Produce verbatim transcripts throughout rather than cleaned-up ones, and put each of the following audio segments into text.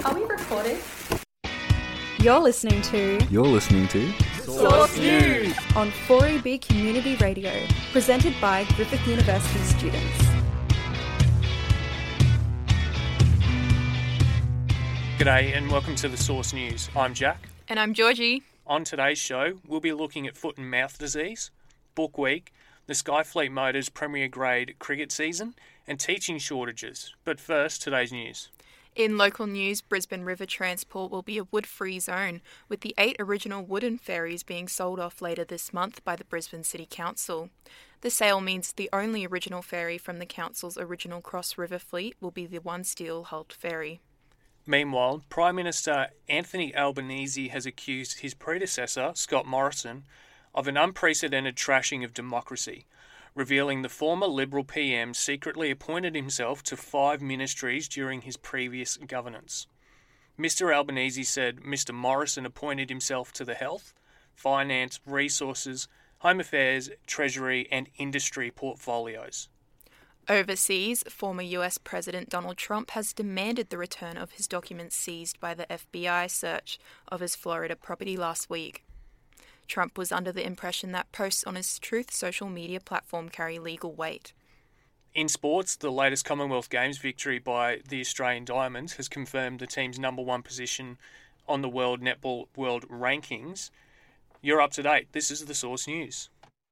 Are we recording? You're listening to... You're listening to... Source News! On four E B Community Radio, presented by Griffith University students. G'day and welcome to the Source News. I'm Jack. And I'm Georgie. On today's show, we'll be looking at foot and mouth disease, book week, the Skyfleet Motors Premier Grade cricket season, and teaching shortages. But first, today's news. In local news, Brisbane River Transport will be a wood-free zone, with the eight original wooden ferries being sold off later this month by the Brisbane City Council. The sale means the only original ferry from the council's original Cross River fleet will be the one steel-hulled ferry. Meanwhile, Prime Minister Anthony Albanese has accused his predecessor, Scott Morrison, of an unprecedented trashing of democracy, revealing the former Liberal P M secretly appointed himself to five ministries during his previous governance. Mister Albanese said Mister Morrison appointed himself to the Health, Finance, Resources, Home Affairs, Treasury and Industry portfolios. Overseas, former U S President Donald Trump has demanded the return of his documents seized by the F B I search of his Florida property last week. Trump was under the impression that posts on his Truth social media platform carry legal weight. In sports, the latest Commonwealth Games victory by the Australian Diamonds has confirmed the team's number one position on the World Netball World Rankings. You're up to date. This is the Source News.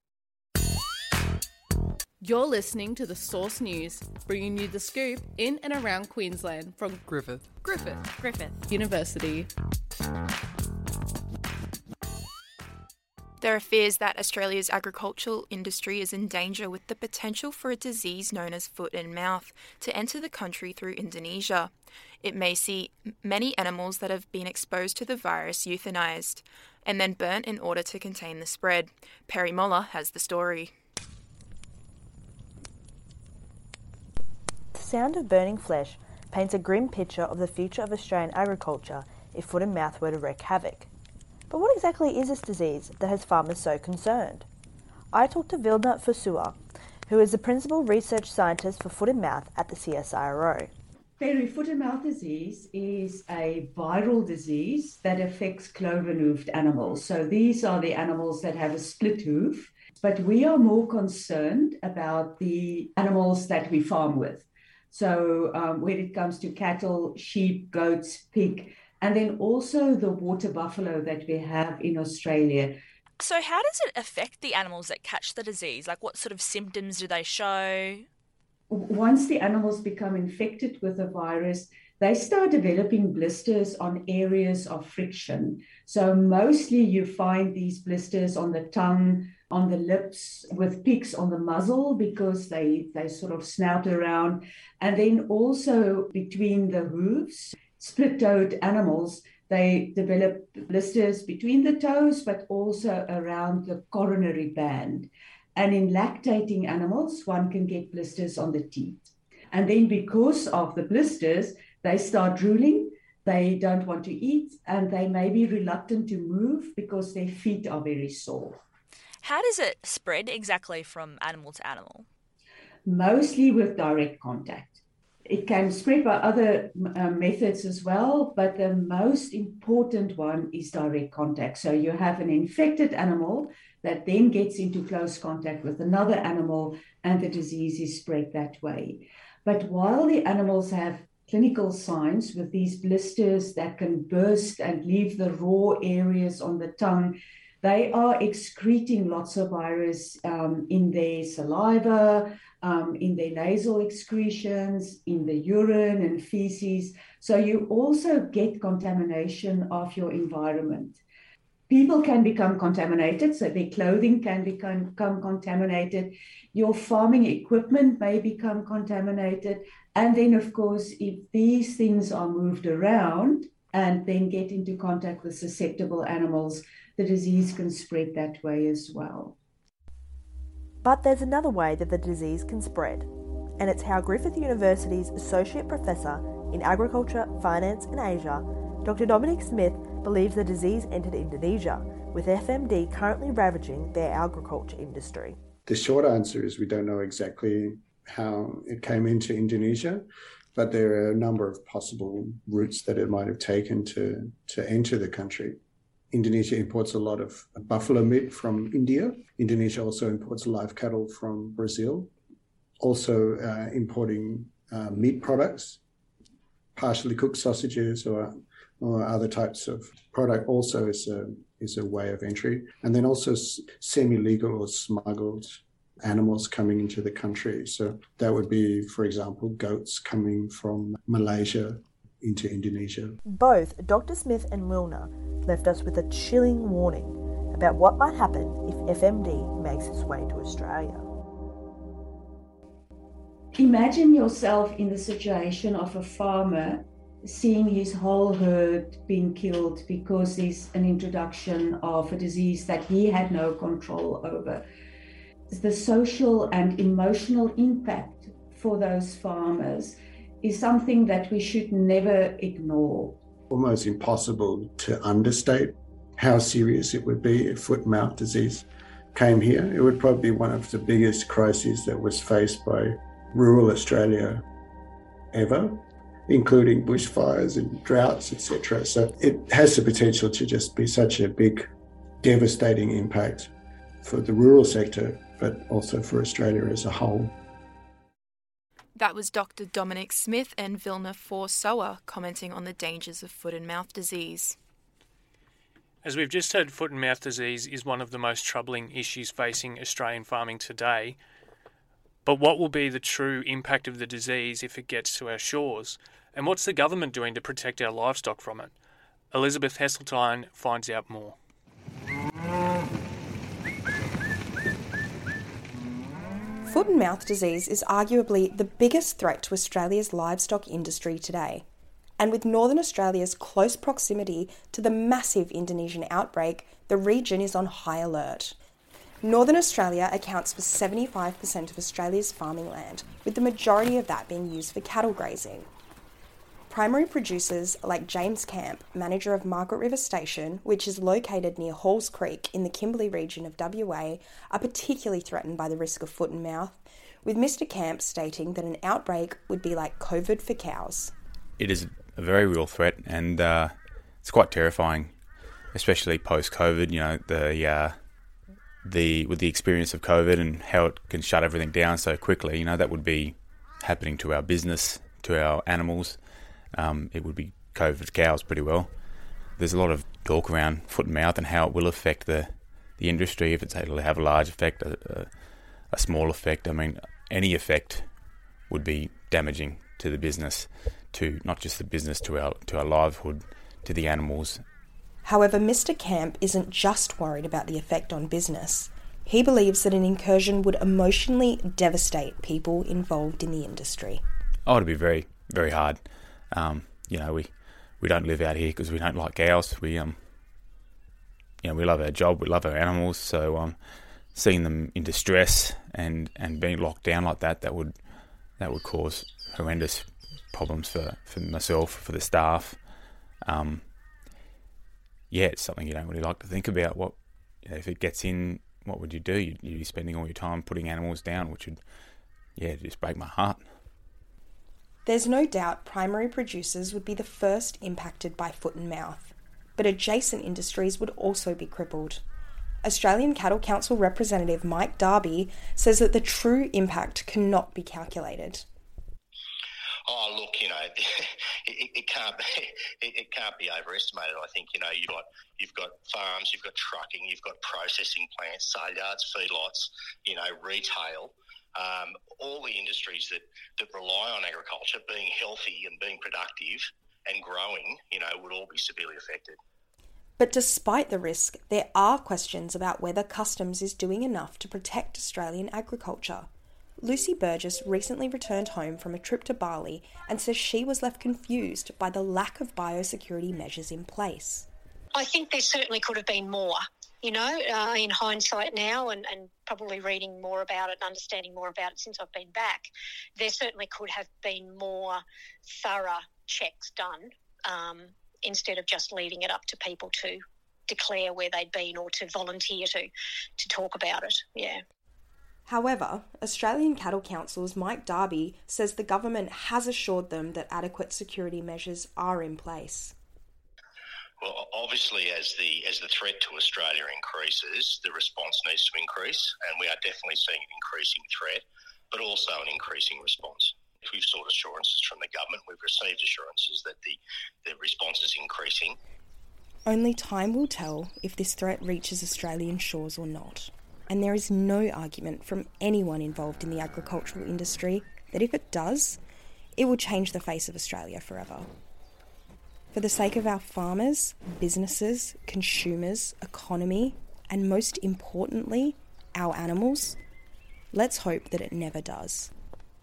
You're listening to the Source News, bringing you the scoop in and around Queensland from Griffith. Griffith Griffith University. There are fears that Australia's agricultural industry is in danger with the potential for a disease known as foot and mouth to enter the country through Indonesia. It may see many animals that have been exposed to the virus euthanised and then burnt in order to contain the spread. Perry Moller has the story. The sound of burning flesh paints a grim picture of the future of Australian agriculture if foot and mouth were to wreak havoc. But what exactly is this disease that has farmers so concerned? I talked to Vilna Fusua, who is the principal research scientist for foot and mouth at the C S I R O. Perry, foot and mouth disease is a viral disease that affects cloven-hoofed animals. So these are the animals that have a split hoof, but we are more concerned about the animals that we farm with. So um, when it comes to cattle, sheep, goats, pig, and then also the water buffalo that we have in Australia. So how does it affect the animals that catch the disease? Like what sort of symptoms do they show? Once the animals become infected with the virus, they start developing blisters on areas of friction. So mostly you find these blisters on the tongue, on the lips, with pigs on the muzzle because they, they sort of snout around. And then also between the hooves. Split-toed animals, they develop blisters between the toes, but also around the coronary band. And in lactating animals, one can get blisters on the teeth. And then because of the blisters, they start drooling, they don't want to eat, and they may be reluctant to move because their feet are very sore. How does it spread exactly from animal to animal? Mostly with direct contact. It can spread by other uh, methods as well, but the most important one is direct contact. So you have an infected animal that then gets into close contact with another animal and the disease is spread that way. But while the animals have clinical signs with these blisters that can burst and leave the raw areas on the tongue, they are excreting lots of virus um, in their saliva, um, in their nasal excretions, in the urine and feces. So you also get contamination of your environment. People can become contaminated, so their clothing can become, become contaminated. Your farming equipment may become contaminated. And then, of course, if these things are moved around and then get into contact with susceptible animals, the disease can spread that way as well. But there's another way that the disease can spread, and it's how Griffith University's Associate Professor in Agriculture, Finance and Asia, Doctor Dominic Smith, believes the disease entered Indonesia, with F M D currently ravaging their agriculture industry. The short answer is we don't know exactly how it came into Indonesia, but there are a number of possible routes that it might have taken to, to enter the country. Indonesia imports a lot of buffalo meat from India. Indonesia also imports live cattle from Brazil, also uh, importing uh, meat products, partially cooked sausages or, or other types of product also is a, is a way of entry. And then also semi-legal or smuggled animals coming into the country. So that would be, for example, goats coming from Malaysia into Indonesia. Both Doctor Smith and Wilner left us with a chilling warning about what might happen if F M D makes its way to Australia. Imagine yourself in the situation of a farmer seeing his whole herd being killed because there's an introduction of a disease that he had no control over. The social and emotional impact for those farmers is something that we should never ignore. Almost impossible to understate how serious it would be if foot and mouth disease came here. It would probably be one of the biggest crises that was faced by rural Australia ever, including bushfires and droughts, et cetera. So it has the potential to just be such a big, devastating impact for the rural sector, but also for Australia as a whole. That was Doctor Dominic Smith and Vilna Forsoa commenting on the dangers of foot and mouth disease. As we've just heard, foot and mouth disease is one of the most troubling issues facing Australian farming today. But what will be the true impact of the disease if it gets to our shores? And what's the government doing to protect our livestock from it? Elizabeth Heseltine finds out more. Foot and mouth disease is arguably the biggest threat to Australia's livestock industry today. And with Northern Australia's close proximity to the massive Indonesian outbreak, the region is on high alert. Northern Australia accounts for seventy-five percent of Australia's farming land, with the majority of that being used for cattle grazing. Primary producers like James Camp, manager of Margaret River Station, which is located near Halls Creek in the Kimberley region of W A, are particularly threatened by the risk of foot and mouth, with Mister Camp stating that an outbreak would be like COVID for cows. It is a very real threat, and uh, it's quite terrifying, especially post-COVID. You know, the uh, the with the experience of COVID and how it can shut everything down so quickly. You know, that would be happening to our business, to our animals. Um, it would be COVID for cows pretty well. There's a lot of talk around foot and mouth and how it will affect the, the industry, if it's able to have a large effect, a, a, a small effect. I mean, any effect would be damaging to the business, to not just the business, to our to our livelihood, to the animals. However, Mister Camp isn't just worried about the effect on business. He believes that an incursion would emotionally devastate people involved in the industry. Oh, it'd be very, very hard. Um, you know, we, we don't live out here because we don't like cows. We um, you know, we love our job, we love our animals. So um, seeing them in distress and, and being locked down like that, that would that would cause horrendous problems for, for myself, for the staff. Um, yeah, it's something you don't really like to think about. What, you know, if it gets in, what would you do? You'd, you'd be spending all your time putting animals down, which would, yeah, just break my heart. There's no doubt primary producers would be the first impacted by foot and mouth, but adjacent industries would also be crippled. Australian Cattle Council representative Mike Darby says that the true impact cannot be calculated. Oh, look, you know, it, it, it can't be it, it can't be overestimated. I think, you know, you've got you've got farms, you've got trucking, you've got processing plants, sale yards, feedlots, you know, retail. Um, all the industries that, that rely on agriculture being healthy and being productive and growing, you know, would all be severely affected. But despite the risk, there are questions about whether Customs is doing enough to protect Australian agriculture. Lucy Burgess recently returned home from a trip to Bali and says she was left confused by the lack of biosecurity measures in place. I think there certainly could have been more. You know, uh, in hindsight now and, and probably reading more about it and understanding more about it since I've been back, there certainly could have been more thorough checks done um, instead of just leaving it up to people to declare where they'd been or to volunteer to, to talk about it, yeah. However, Australian Cattle Council's Mike Darby says the government has assured them that adequate security measures are in place. Well, obviously, as the as the threat to Australia increases, the response needs to increase, and we are definitely seeing an increasing threat, but also an increasing response. We've sought assurances from the government. We've received assurances that the, the response is increasing. Only time will tell if this threat reaches Australian shores or not. And there is no argument from anyone involved in the agricultural industry that if it does, it will change the face of Australia forever. For the sake of our farmers, businesses, consumers, economy, and most importantly, our animals, let's hope that it never does.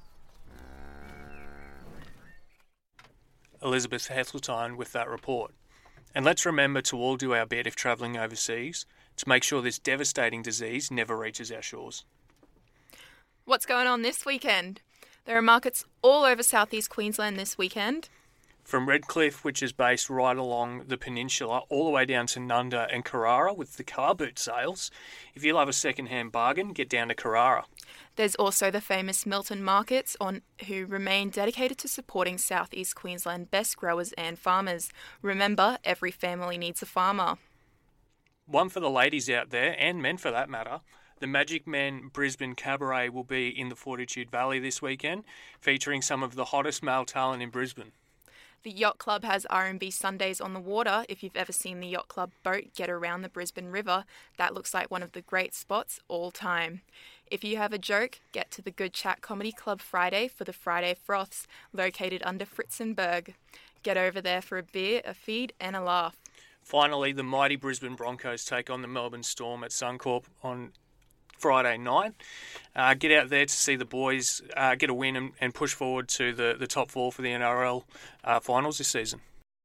Elizabeth Heseltine with that report. And let's remember to all do our bit if travelling overseas to make sure this devastating disease never reaches our shores. What's going on this weekend? There are markets all over southeast Queensland this weekend. From Redcliffe, which is based right along the peninsula, all the way down to Nunda and Carrara with the car boot sales. If you love a second-hand bargain, get down to Carrara. There's also the famous Milton markets on who remain dedicated to supporting southeast Queensland best growers and farmers. Remember, every family needs a farmer. One for the ladies out there, and men for that matter. The Magic Men Brisbane Cabaret will be in the Fortitude Valley this weekend, featuring some of the hottest male talent in Brisbane. The Yacht Club has R and B Sundays on the water. If you've ever seen the Yacht Club boat get around the Brisbane River, that looks like one of the great spots all time. If you have a joke, get to the Good Chat Comedy Club Friday for the Friday Froths, located under Fritzenberg. Get over there for a beer, a feed and a laugh. Finally, the mighty Brisbane Broncos take on the Melbourne Storm at Suncorp on Friday night. Uh, get out there to see the boys uh, get a win and, and push forward to the, the top four for the N R L uh, finals this season.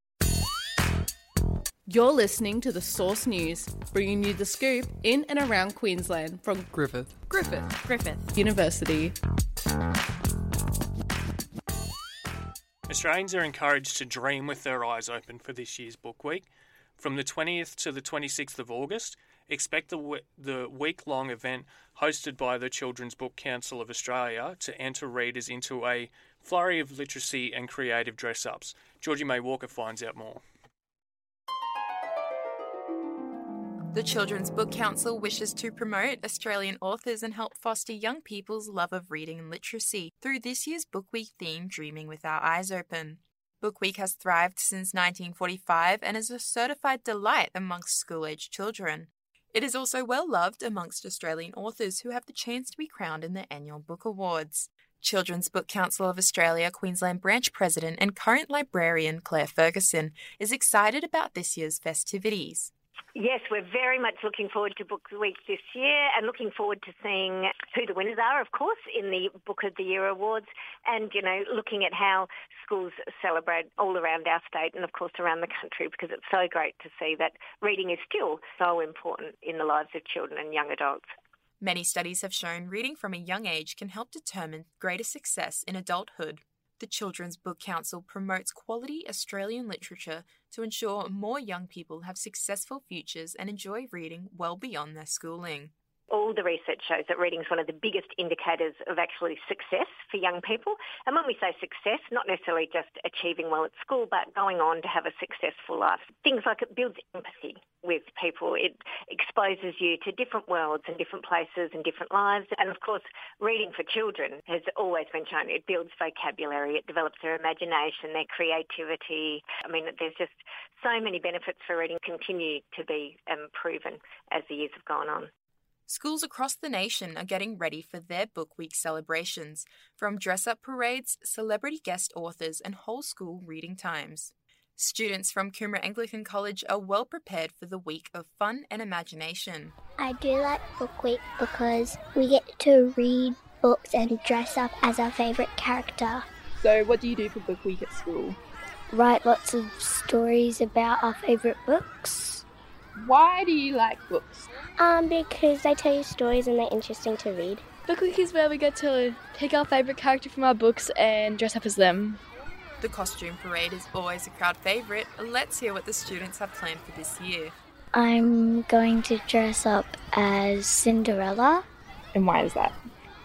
You're listening to the Source News, bringing you the scoop in and around Queensland from Griffith. Griffith. Griffith University. Australians are encouraged to dream with their eyes open for this year's Book Week. From the twentieth to the twenty-sixth of August, expect the, w- the week-long event hosted by the Children's Book Council of Australia to enter readers into a flurry of literacy and creative dress-ups. Georgie May Walker finds out more. The Children's Book Council wishes to promote Australian authors and help foster young people's love of reading and literacy through this year's Book Week theme, Dreaming with Our Eyes Open. Book Week has thrived since nineteen forty-five and is a certified delight amongst school-aged children. It is also well loved amongst Australian authors who have the chance to be crowned in the annual Book Awards. Children's Book Council of Australia Queensland Branch President and current librarian Claire Ferguson is excited about this year's festivities. Yes, we're very much looking forward to Book Week this year and looking forward to seeing who the winners are, of course, in the Book of the Year Awards and, you know, looking at how schools celebrate all around our state and, of course, around the country, because it's so great to see that reading is still so important in the lives of children and young adults. Many studies have shown reading from a young age can help determine greater success in adulthood. The Children's Book Council promotes quality Australian literature to ensure more young people have successful futures and enjoy reading well beyond their schooling. All the research shows that reading is one of the biggest indicators of actually success for young people. And when we say success, not necessarily just achieving well at school, but going on to have a successful life. Things like it builds empathy with people. It exposes you to different worlds and different places and different lives. And of course, reading for children has always been shown. It builds vocabulary, it develops their imagination, their creativity. I mean, there's just so many benefits for reading continue to be um, proven as the years have gone on. Schools across the nation are getting ready for their Book Week celebrations, from dress-up parades, celebrity guest authors and whole school reading times. Students from Coomera Anglican College are well prepared for the week of fun and imagination. I do like Book Week because we get to read books and dress up as our favourite character. So what do you do for Book Week at school? Write lots of stories about our favourite books. Why do you like books? Um, because they tell you stories and they're interesting to read. Book Week is where we get to pick our favourite character from our books and dress up as them. The costume parade is always a crowd favourite. Let's hear what the students have planned for this year. I'm going to dress up as Cinderella. And why is that?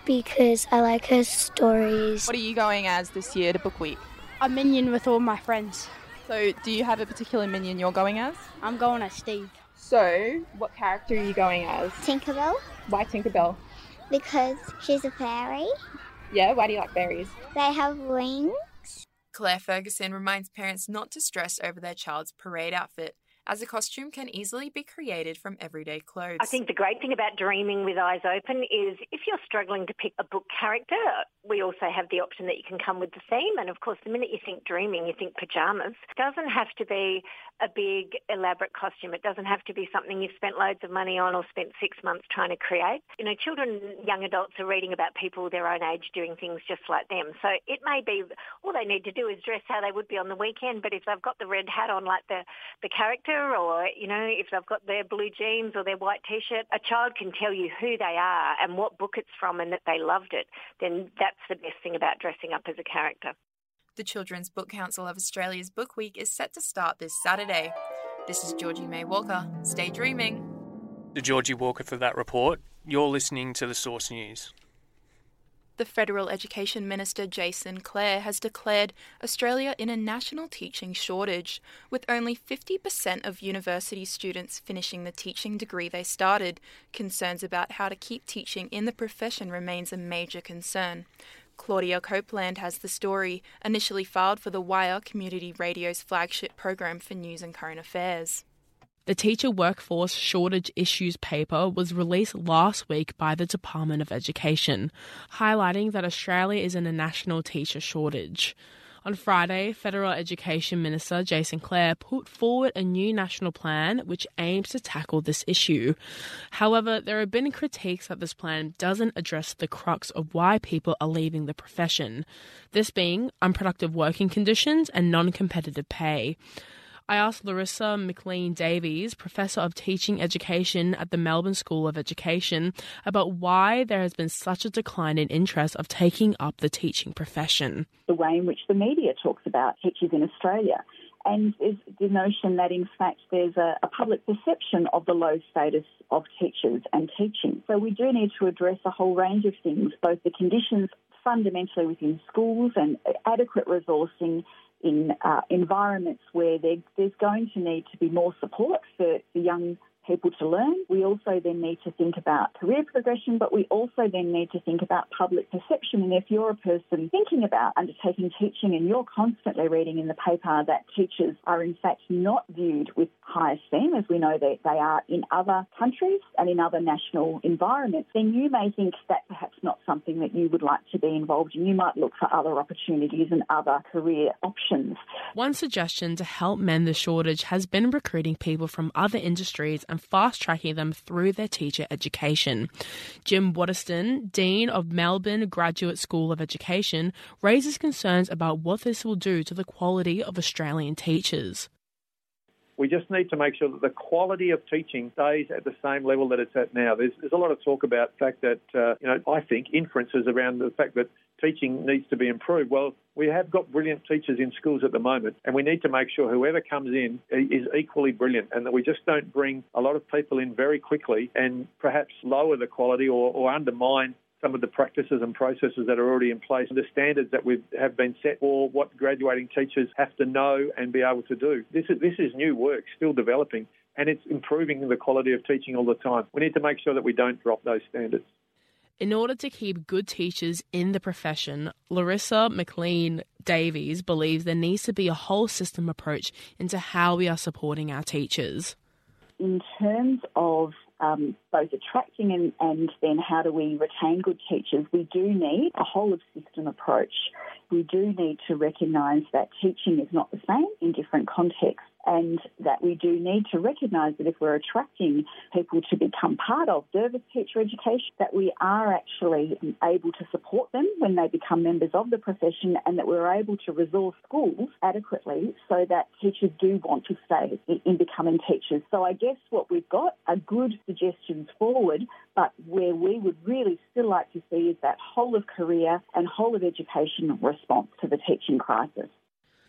because I like her stories. What are you going as this year to Book Week? A minion with all my friends. So do you have a particular minion you're going as? I'm going as Steve. So what character are you going as? Tinkerbell. Why Tinkerbell? Because she's a fairy. Yeah, why do you like fairies? They have wings. Claire Ferguson reminds parents not to stress over their child's parade outfit, as a costume can easily be created from everyday clothes. I think the great thing about dreaming with eyes open is if you're struggling to pick a book character, we also have the option that you can come with the theme. And of course, the minute you think dreaming, you think pyjamas. It doesn't have to be a big, elaborate costume. It doesn't have to be something you've spent loads of money on or spent six months trying to create. You know, children, young adults are reading about people their own age doing things just like them. So it may be all they need to do is dress how they would be on the weekend, but if they've got the red hat on like the, the character, or, you know, if they've got their blue jeans or their white T-shirt, a child can tell you who they are and what book it's from and that they loved it, then that's the best thing about dressing up as a character. The Children's Book Council of Australia's Book Week is set to start this Saturday. This is Georgie May Walker. Stay dreaming. To Georgie Walker for that report. You're listening to The Source News. The Federal Education Minister Jason Clare has declared Australia in a national teaching shortage, with only fifty percent of university students finishing the teaching degree they started. Concerns about how to keep teaching in the profession remains a major concern. Claudia Copeland has the story, initially filed for The Wire, Community Radio's flagship program for news and current affairs. The Teacher Workforce Shortage Issues paper was released last week by the Department of Education, highlighting that Australia is in a national teacher shortage. On Friday, Federal Education Minister Jason Clare put forward a new national plan which aims to tackle this issue. However, there have been critiques that this plan doesn't address the crux of why people are leaving the profession, this being unproductive working conditions and non-competitive pay. I asked Larissa McLean-Davies, Professor of Teaching Education at the Melbourne School of Education, about why there has been such a decline in interest of taking up the teaching profession. The way in which the media talks about teachers in Australia. And there's the notion that, in fact, there's a, a public perception of the low status of teachers and teaching. So we do need to address a whole range of things, both the conditions fundamentally within schools and adequate resourcing in uh, environments where there, there's going to need to be more support for, for young people to learn. We also then need to think about career progression, but we also then need to think about public perception. And if you're a person thinking about undertaking teaching and you're constantly reading in the paper that teachers are in fact not viewed with high esteem, as we know that they are in other countries and in other national environments, then you may think that perhaps not something that you would like to be involved in. You might look for other opportunities and other career options. One suggestion to help mend the shortage has been recruiting people from other industries and fast-tracking them through their teacher education. Jim Waterston, Dean of Melbourne Graduate School of Education, raises concerns about what this will do to the quality of Australian teachers. We just need to make sure that the quality of teaching stays at the same level that it's at now. There's, there's a lot of talk about the fact that, uh, you know, I think inferences around the fact that teaching needs to be improved. Well, we have got brilliant teachers in schools at the moment, and we need to make sure whoever comes in is equally brilliant and that we just don't bring a lot of people in very quickly and perhaps lower the quality or, or undermine some of the practices and processes that are already in place, the standards that we have been set for what graduating teachers have to know and be able to do. This is, this is new work, still developing, and it's improving the quality of teaching all the time. We need to make sure that we don't drop those standards. In order to keep good teachers in the profession, Larissa McLean-Davies believes there needs to be a whole system approach into how we are supporting our teachers. In terms of um, both attracting and, and then how do we retain good teachers, we do need a whole of system approach. We do need to recognise that teaching is not the same in different contexts, and that we do need to recognise that if we're attracting people to become part of service teacher education, that we are actually able to support them when they become members of the profession, and that we're able to resource schools adequately so that teachers do want to stay in becoming teachers. So I guess what we've got are good suggestions forward, but where we would really still like to see is that whole of career and whole of education response to the teaching crisis.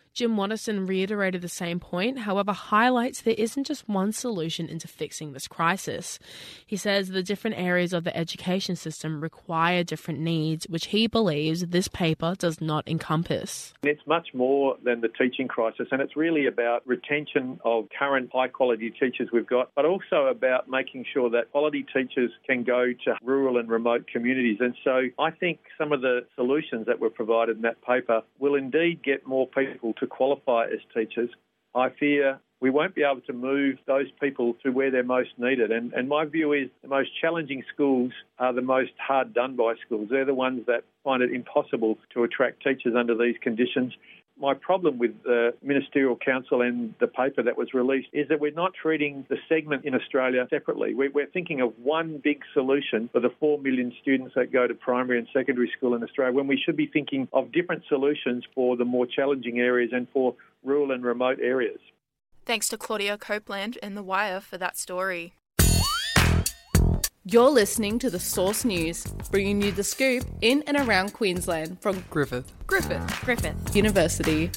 Jim Watterson reiterated the same point, however highlights there isn't just one solution into fixing this crisis. He says the different areas of the education system require different needs, which he believes this paper does not encompass. It's much more than the teaching crisis, and it's really about retention of current high-quality teachers we've got, but also about making sure that quality teachers can go to rural and remote communities. And so I think some of the solutions that were provided in that paper will indeed get more people to qualify as teachers. I fear we won't be able to move those people to where they're most needed. And, and my view is the most challenging schools are the most hard done by schools. They're the ones that find it impossible to attract teachers under these conditions. My problem with the Ministerial Council and the paper that was released is that we're not treating the segment in Australia separately. We're thinking of one big solution for the four million students that go to primary and secondary school in Australia, when we should be thinking of different solutions for the more challenging areas and for rural and remote areas. Thanks to Claudia Copeland and The Wire for that story. You're listening to The Source News, bringing you the scoop in and around Queensland from Griffith. Griffith. Griffith University.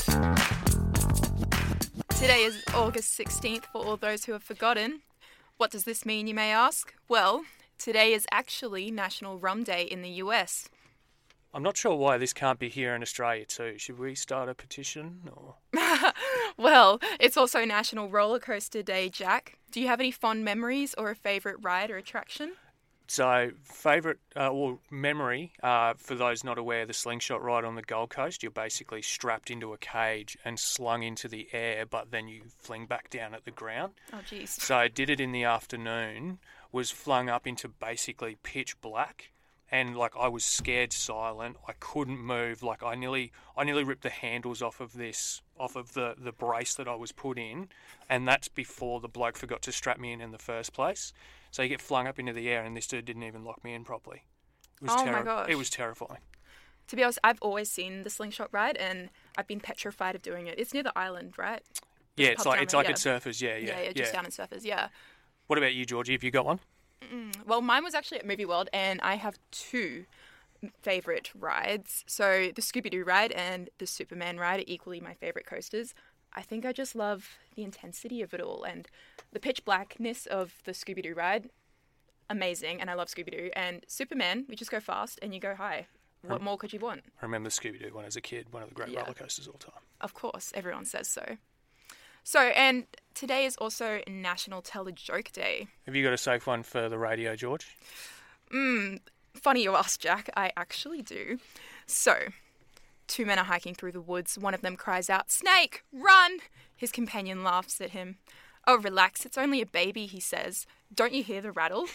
Today is August sixteenth for all those who have forgotten. What does this mean, you may ask? Well, today is actually National Rum Day in the U S. I'm not sure why this can't be here in Australia too. Should we start a petition? Or? Well, it's also National Roller Coaster Day, Jack. Do you have any fond memories or a favourite ride or attraction? So, favourite uh, or memory, uh, for those not aware, the slingshot ride on the Gold Coast, you're basically strapped into a cage and slung into the air, but then you fling back down at the ground. Oh, jeez. So I did it in the afternoon, was flung up into basically pitch black. And like I was scared silent, I couldn't move. Like I nearly, I nearly ripped the handles off of this, off of the, the brace that I was put in, and that's before the bloke forgot to strap me in in the first place. So you get flung up into the air, and this dude didn't even lock me in properly. It was oh terri- my gosh! It was terrifying. To be honest, I've always seen the slingshot ride, and I've been petrified of doing it. It's near the island, right? Yeah, it's like it's like yeah. at Surfers. Yeah, yeah, yeah, yeah, just yeah. down at Surfers. Yeah. What about you, Georgie? Have you got one? Mm, well, mine was actually at Movie World, and I have two favourite rides. So the Scooby-Doo ride and the Superman ride are equally my favourite coasters. I think I just love the intensity of it all, and the pitch blackness of the Scooby-Doo ride, amazing, and I love Scooby-Doo. And Superman, we just go fast and you go high. What more could you want? I remember the Scooby-Doo one as a kid, one of the great Yeah. roller coasters of all time. Of course, everyone says so. So, and today is also National Tell a Joke Day. Have you got a safe one for the radio, George? Mm, funny you ask, Jack. I actually do. So, two men are hiking through the woods. One of them cries out, "Snake, run!" His companion laughs at him. "Oh, relax, it's only a baby," he says. "Don't you hear the rattle?"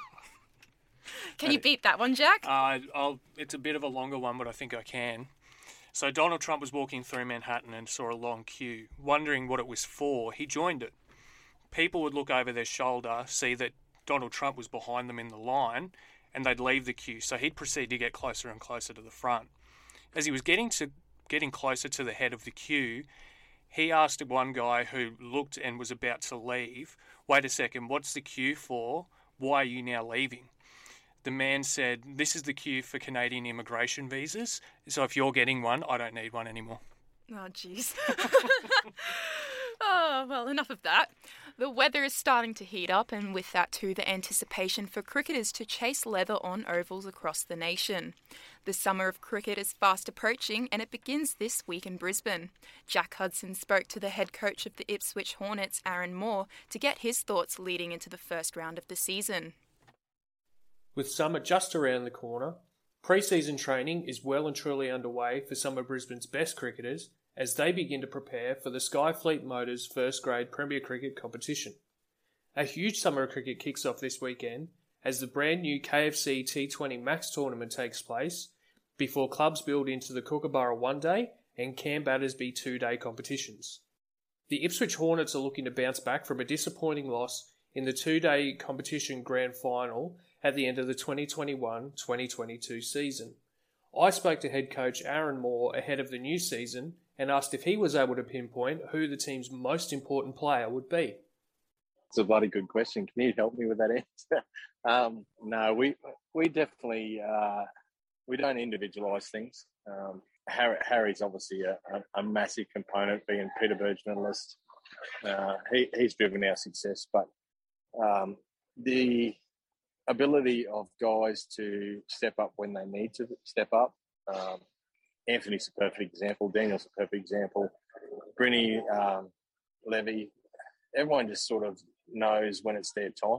Can you beat that one, Jack? Uh, I'll, it's a bit of a longer one, but I think I can. So Donald Trump was walking through Manhattan and saw a long queue. Wondering what it was for, he joined it. People would look over their shoulder, see that Donald Trump was behind them in the line, and they'd leave the queue. So he'd proceed to get closer and closer to the front. As he was getting to getting closer to the head of the queue, he asked one guy who looked and was about to leave, "Wait a second, what's the queue for? Why are you now leaving?" The man said, "This is the queue for Canadian immigration visas. So if you're getting one, I don't need one anymore." Oh, jeez. Oh, well, enough of that. The weather is starting to heat up, and with that too, the anticipation for cricketers to chase leather on ovals across the nation. The summer of cricket is fast approaching, and it begins this week in Brisbane. Jack Hudson spoke to the head coach of the Ipswich Hornets, Aaron Moore, to get his thoughts leading into the first round of the season. With summer just around the corner, pre-season training is well and truly underway for some of Brisbane's best cricketers as they begin to prepare for the Skyfleet Motors first grade Premier Cricket competition. A huge summer of cricket kicks off this weekend as the brand new K F C T twenty Max tournament takes place before clubs build into the Kookaburra one day and Cam Battersby two day competitions. The Ipswich Hornets are looking to bounce back from a disappointing loss in the two day competition grand final at the end of the twenty twenty-one twenty twenty-two season. I spoke to head coach Aaron Moore ahead of the new season and asked if he was able to pinpoint who the team's most important player would be. It's a bloody good question. Can you help me with that answer? um, no, we we definitely uh, we don't individualise things. Um, Harry, Harry's obviously a, a, a massive component, being Peter Burge medalist. Uh, he, he's driven our success, but um, the ability of guys to step up when they need to step up. Um, Anthony's a perfect example. Daniel's a perfect example. Brinny, um, Levy, everyone just sort of knows when it's their time.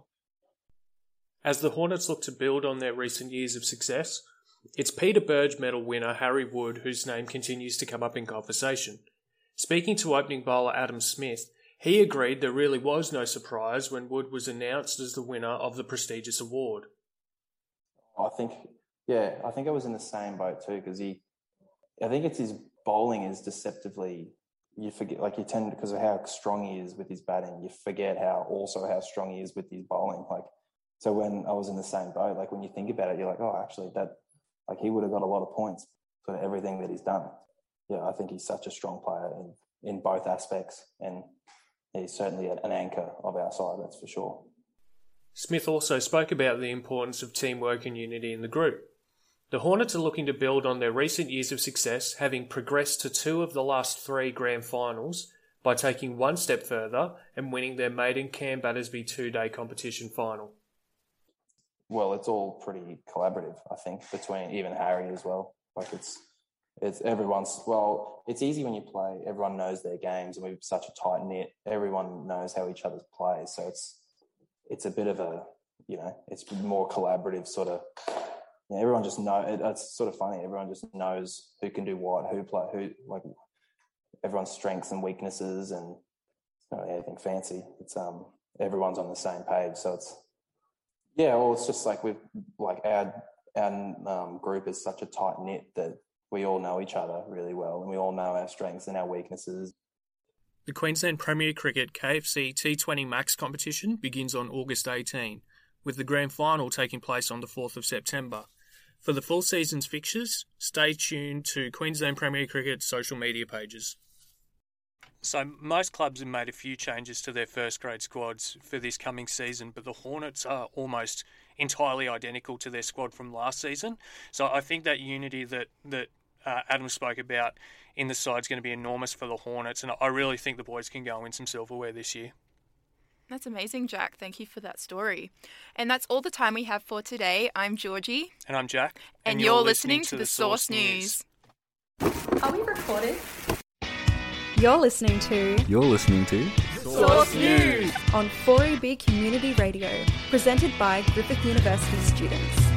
As the Hornets look to build on their recent years of success, it's Peter Burge medal winner Harry Wood whose name continues to come up in conversation. Speaking to opening bowler Adam Smith, he agreed there really was no surprise when Wood was announced as the winner of the prestigious award. I think, yeah, I think I was in the same boat too, because he, I think it's his bowling is deceptively, you forget, like you tend, because of how strong he is with his batting, you forget how, also how strong he is with his bowling. Like, so when I was in the same boat, like when you think about it, you're like, oh, actually that, like he would have got a lot of points for everything that he's done. Yeah, I think he's such a strong player in, in both aspects, and he's certainly an anchor of our side, that's for sure. Smith also spoke about the importance of teamwork and unity in the group. The Hornets are looking to build on their recent years of success, having progressed to two of the last three grand finals by taking one step further and winning their maiden Cam Battersby two-day competition final. Well, it's all pretty collaborative, I think, between even Harry as well. Like it's, it's everyone's, well, it's easy when you play, everyone knows their games and we're such a tight knit, everyone knows how each other plays. So it's, it's a bit of a, you know, it's more collaborative sort of, yeah, everyone just know it, it's sort of funny. Everyone just knows who can do what, who play, who, like everyone's strengths and weaknesses, and it's not anything fancy. It's, um, everyone's on the same page. So it's, yeah, well, it's just like we've, like our, our um, group is such a tight knit that we all know each other really well, and we all know our strengths and our weaknesses. The Queensland Premier Cricket K F C T twenty Max competition begins on August eighteenth, with the grand final taking place on the fourth of September. For the full season's fixtures, stay tuned to Queensland Premier Cricket's social media pages. So most clubs have made a few changes to their first grade squads for this coming season, but the Hornets are almost entirely identical to their squad from last season. So I think that unity that, that uh, Adam spoke about in the side is going to be enormous for the Hornets, and I really think the boys can go and win some silverware this year. That's amazing, Jack. Thank you for that story. And that's all the time we have for today. I'm Georgie. And I'm Jack. And, and you're, you're listening, listening to, to the Source News. News. Are we recording? You're listening to... You're listening to... Source News on four E B Community Radio, presented by Griffith University students.